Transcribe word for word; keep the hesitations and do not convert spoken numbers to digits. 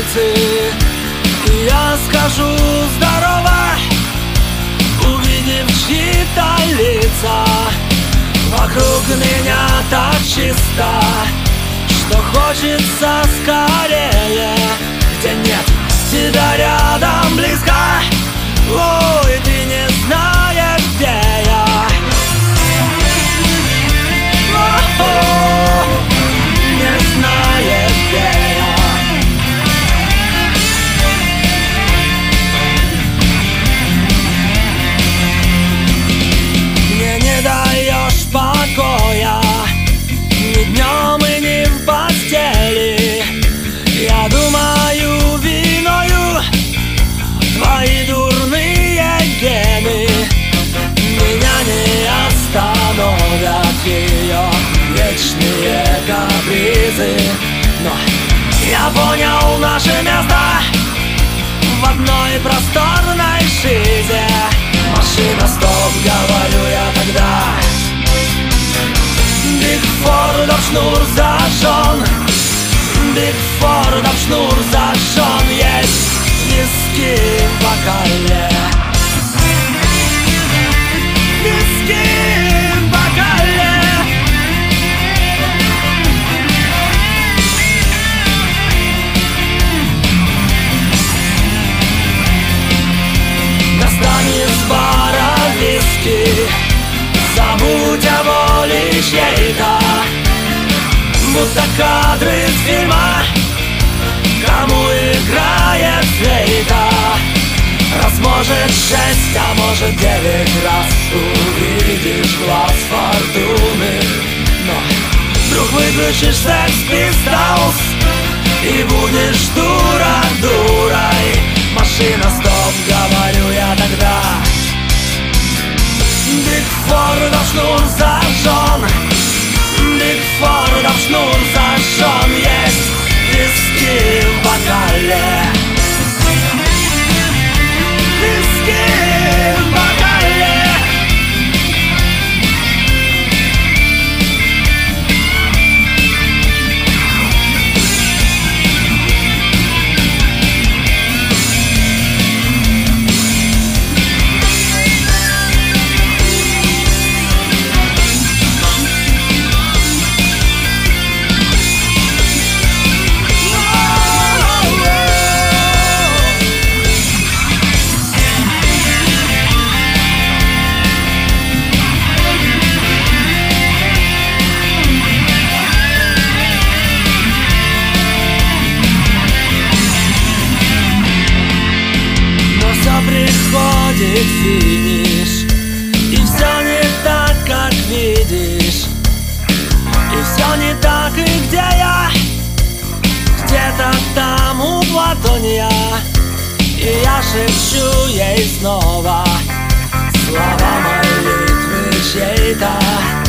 улицы, и я скажу здорово, увидев чьи-то лица. Вокруг меня так чисто, что хочется скорее, где нет тебя рядом близко. Ой, ты не знаешь, где я. О-о-о, не знаешь, где я. Мне не даешь покоя ни днем и ни в постели. Я думаю, виною твои дурные гены. Меня не остановят ее вечные капризы. Но я понял наше место в одной просторной шизе. Машина, стоп, говорю я тогда. Бигфордов шнур зажжен, Бигфордов шнур зажжен. Есть виски в бокале, виски в бокале. Достань из бара виски, забудь о воле чьей-то, будто кадры из фильма, кому играет флейта. Раз может шесть, а может девять раз увидишь глаз фортуны. Но вдруг выключишь Sex Pistols и будешь дура дурой. Машина, стоп, говорю я тогда. Бигфордов шнур зажжен, Бигфордов шнур зажжен. Есть виски в бокале, виски в бокале. Приходит финиш, и все не так, как видишь. И все не так, и где я? Где-то там у Платония. И я шепчу ей снова слова молитвы чьей-то.